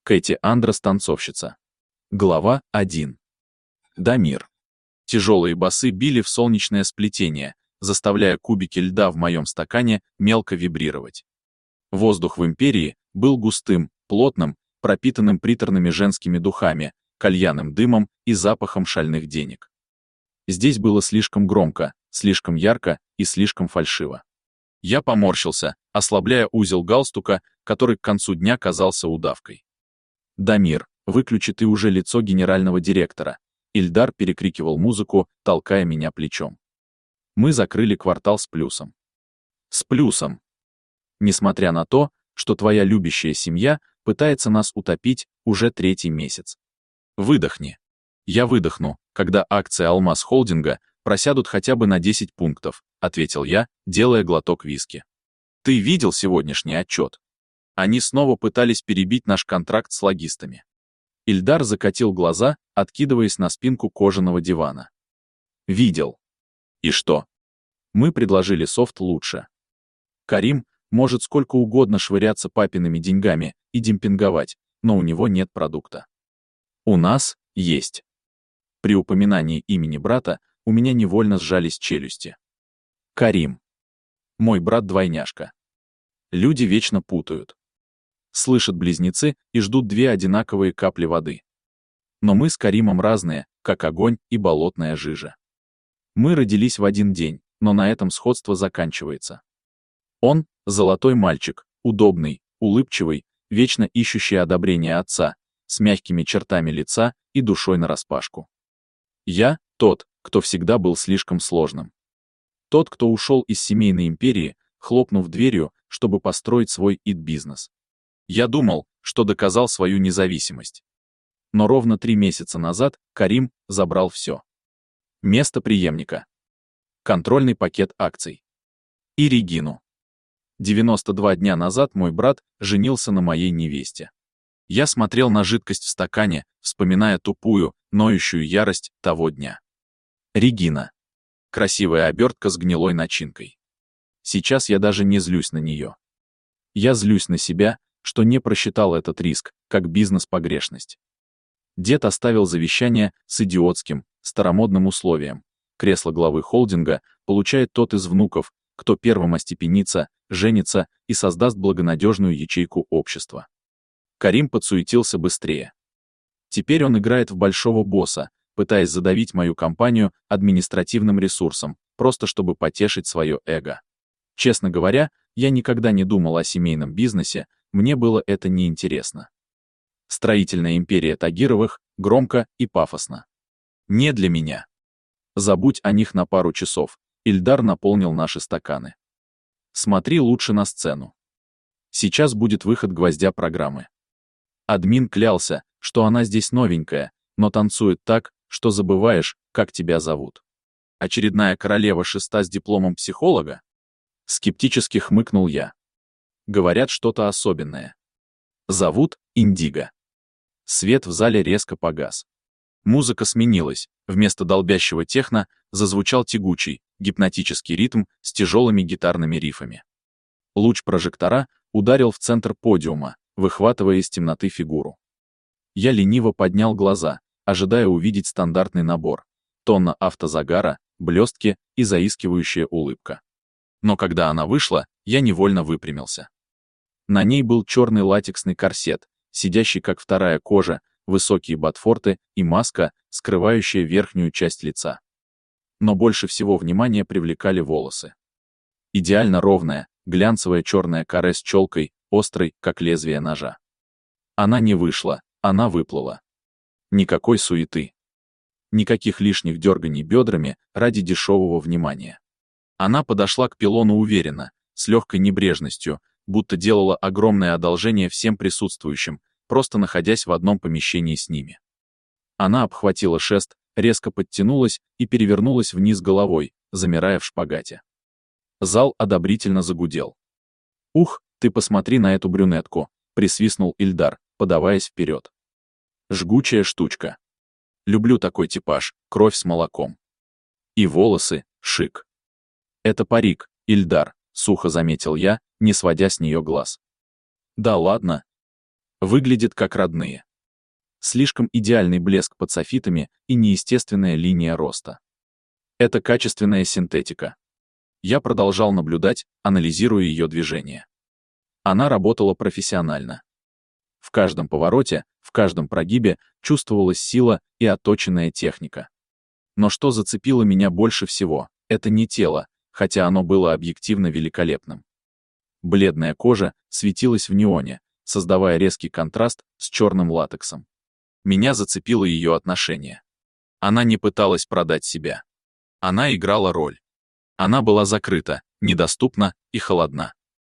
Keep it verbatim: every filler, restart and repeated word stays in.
Кэти Андрес, танцовщица. Глава один. Дамир. Тяжелые басы били в солнечное сплетение, заставляя кубики льда в моем стакане мелко вибрировать. Воздух в империи был густым, плотным, пропитанным приторными женскими духами, кальянным дымом и запахом шальных денег. Здесь было слишком громко, слишком ярко и слишком фальшиво. Я поморщился, ослабляя узел галстука, который к концу дня казался удавкой. «Дамир, выключи ты уже лицо генерального директора!» Ильдар перекрикивал музыку, толкая меня плечом. Мы закрыли квартал с плюсом. С плюсом. Несмотря на то, что твоя любящая семья пытается нас утопить уже третий месяц. Выдохни. Я выдохну, когда акции Алмаз Холдинга просядут хотя бы на десять пунктов, ответил я, делая глоток виски. Ты видел сегодняшний отчет? Они снова пытались перебить наш контракт с логистами. Ильдар закатил глаза, откидываясь на спинку кожаного дивана. Видел. И что? Мы предложили софт лучше. Карим может сколько угодно швыряться папиными деньгами и демпинговать, но у него нет продукта. У нас есть. При упоминании имени брата у меня невольно сжались челюсти. Карим. Мой брат-двойняшка. Люди вечно путают. Слышат близнецы и ждут две одинаковые капли воды. Но мы с Каримом разные, как огонь и болотная жижа. Мы родились в один день, но на этом сходство заканчивается. Он — золотой мальчик, удобный, улыбчивый, вечно ищущий одобрения отца, с мягкими чертами лица и душой нараспашку. Я — тот, кто всегда был слишком сложным. Тот, кто ушел из семейной империи, хлопнув дверью, чтобы построить свой ит-бизнес. Я думал, что доказал свою независимость. Но ровно три месяца назад Карим забрал все. Место преемника. Контрольный пакет акций. И Регину. девяносто два дня назад мой брат женился на моей невесте. Я смотрел на жидкость в стакане, вспоминая тупую, ноющую ярость того дня. Регина. Красивая обертка с гнилой начинкой. Сейчас я даже не злюсь на нее. Я злюсь на себя, что не просчитал этот риск, как бизнес-погрешность. Дед оставил завещание с идиотским, старомодным условием. Кресло главы холдинга получает тот из внуков, кто первым остепенится, женится и создаст благонадежную ячейку общества. Карим подсуетился быстрее. Теперь он играет в большого босса, пытаясь задавить мою компанию административным ресурсом, просто чтобы потешить свое эго. Честно говоря, я никогда не думал о семейном бизнесе, мне было это неинтересно. Строительная империя Тагировых громко и пафосно. Не для меня. Забудь о них на пару часов. Ильдар наполнил наши стаканы. Смотри лучше на сцену. Сейчас будет выход гвоздя программы. Админ клялся, что она здесь новенькая, но танцует так, что забываешь, как тебя зовут. Очередная королева шеста с дипломом психолога? Скептически хмыкнул я. Говорят что-то особенное. Зовут Индиго. Свет в зале резко погас. Музыка сменилась, вместо долбящего техно зазвучал тягучий, гипнотический ритм с тяжелыми гитарными рифами. Луч прожектора ударил в центр подиума, выхватывая из темноты фигуру. Я лениво поднял глаза, ожидая увидеть стандартный набор: тонна автозагара, блестки и заискивающая улыбка. Но когда она вышла, я невольно выпрямился. На ней был черный латексный корсет, сидящий как вторая кожа, высокие ботфорты и маска, скрывающая верхнюю часть лица. Но больше всего внимания привлекали волосы. Идеально ровная, глянцевая черная каре с челкой, острой, как лезвие ножа. Она не вышла, она выплыла. Никакой суеты. Никаких лишних дерганий бедрами ради дешевого внимания. Она подошла к пилону уверенно, с легкой небрежностью, будто делала огромное одолжение всем присутствующим, просто находясь в одном помещении с ними. Она обхватила шест, резко подтянулась и перевернулась вниз головой, замирая в шпагате. Зал одобрительно загудел. «Ух, ты посмотри на эту брюнетку», — присвистнул Ильдар, подаваясь вперед. «Жгучая штучка. Люблю такой типаж, кровь с молоком. И волосы, шик. Это парик, Ильдар», — сухо заметил я, не сводя с нее глаз. «Да ладно. Выглядит как родные. Слишком идеальный блеск под софитами и неестественная линия роста. Это качественная синтетика. Я продолжал наблюдать, анализируя ее движение. Она работала профессионально. В каждом повороте, в каждом прогибе чувствовалась сила и отточенная техника. Но что зацепило меня больше всего, это не тело, хотя оно было объективно великолепным. Бледная кожа светилась в неоне, создавая резкий контраст с черным латексом. Меня зацепило ее отношение. Она не пыталась продать себя. Она играла роль. Она была закрыта, недоступна и холодна.